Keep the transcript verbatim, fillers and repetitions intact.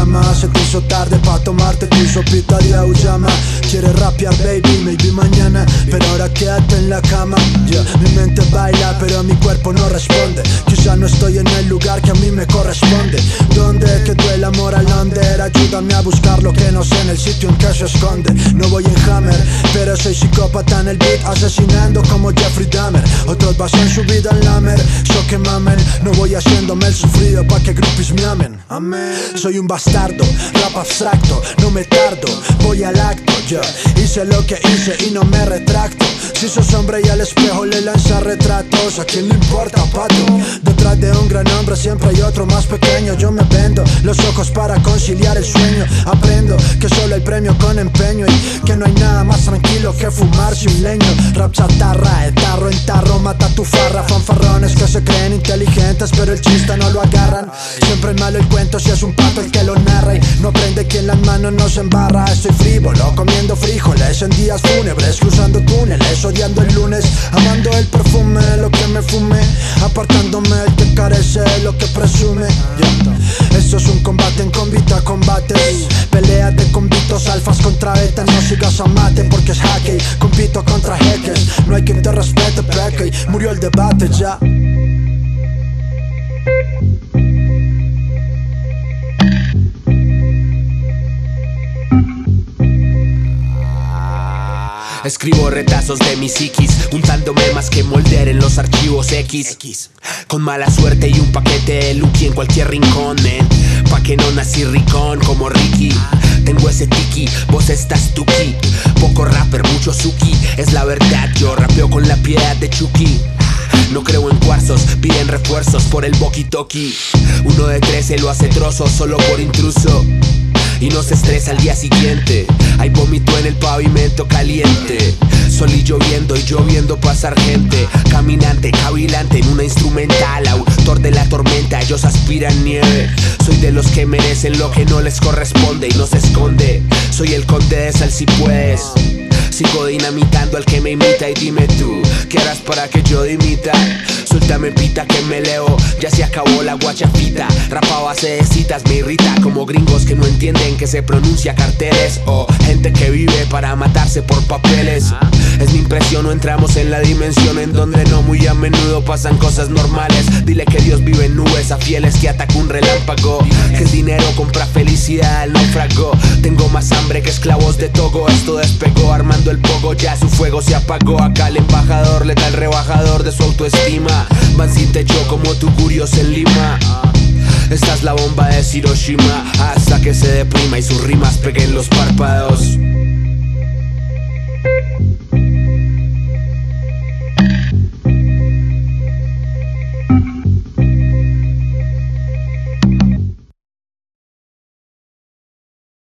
llama. Se te hizo tarde pa' tomarte tu sopita de auyama. Quieres rapear baby, maybe mañana, pero ahora quédate en la cama. Yeah. Mi mente baila pero mi cuerpo no responde. Quizá no estoy en el lugar que a mí me corresponde. ¿Dónde quedó el amor al under? Ayúdame a buscar lo que no sé en el sitio en que se esconde. No voy en Hammer, pero soy psicópata en el beat, asesinando como Jeffrey Dahmer. Otros basan su vida en Lamer, so que mamen. No voy haciéndome el sufrido pa' que groupies me amen. Amén. Soy un bastardo, rap abstracto, no me tardo, voy al acto, yo hice lo que hice y no me retracto. Si sos hombre y al espejo le lanza retratos, ¿a quién le importa, pato? Detrás de un gran hombre siempre hay otro más pequeño. Yo me vendo los ojos para conciliar el sueño. Aprendo que solo hay premio con empeño y que no hay nada más tranquilo que fumarse un leño. Rap chatarra, de tarro en tarro, mata tu farra. Fanfarrones que se creen inteligentes pero el chiste no lo agarran. Siempre es malo el cuento si es un pato el que lo narra y no aprende que en las manos no se embarra. Estoy frívolo, comiendo frijoles en días fúnebres, cruzando túneles, odiando el lunes, amando el perfume de lo que me fumé, apartándome el que carece de lo que presume. Yeah. Esto es un combate en convita combates, peleas de convitos, alfas contra betas. No sigas a mate porque es jaque, compito contra jeques. No hay quien te respete, peque, y murió el debate ya. Escribo retazos de mi psiquis, untándome más que molder en los archivos X. Con mala suerte y un paquete de Lucky en cualquier rincón, man. Pa' que no nací ricón como Ricky. Tengo ese tiki, vos estás tuki. Poco rapper, mucho suki, es la verdad, yo rapeo con la piedad de Chucky. No creo en cuarzos, piden refuerzos por el boki-toki. Uno de trece lo hace trozos solo por intruso y no se estresa al día siguiente. Hay vómito en el pavimento caliente, sol y lloviendo y lloviendo pasar gente. Caminante, cavilante en una instrumental, autor de la tormenta, ellos aspiran nieve. Soy de los que merecen lo que no les corresponde y no se esconde. Soy el conde de sal si puedes. Sigo dinamitando al que me imita y dime tú, ¿qué harás para que yo dimita? Suéltame pita que me leo, ya se acabó la guachafita. Rapa a base de citas me irrita, como gringos que no entienden que se pronuncia carteles, o gente que vive para matarse por papeles. Es mi impresión, no entramos en la dimensión en donde no muy a menudo pasan cosas normales. Dile que Dios vive en nubes a fieles que ataca un relámpago, que el dinero compra felicidad al náufrago. Tengo más hambre que esclavos de Togo, esto despegó armando el pogo, ya su fuego se apagó. Acá el embajador le da el rebajador de su autoestima. Van sin techo como tugurios en Lima. Esta es la bomba de Hiroshima, hasta que se deprima y sus rimas peguen los párpados.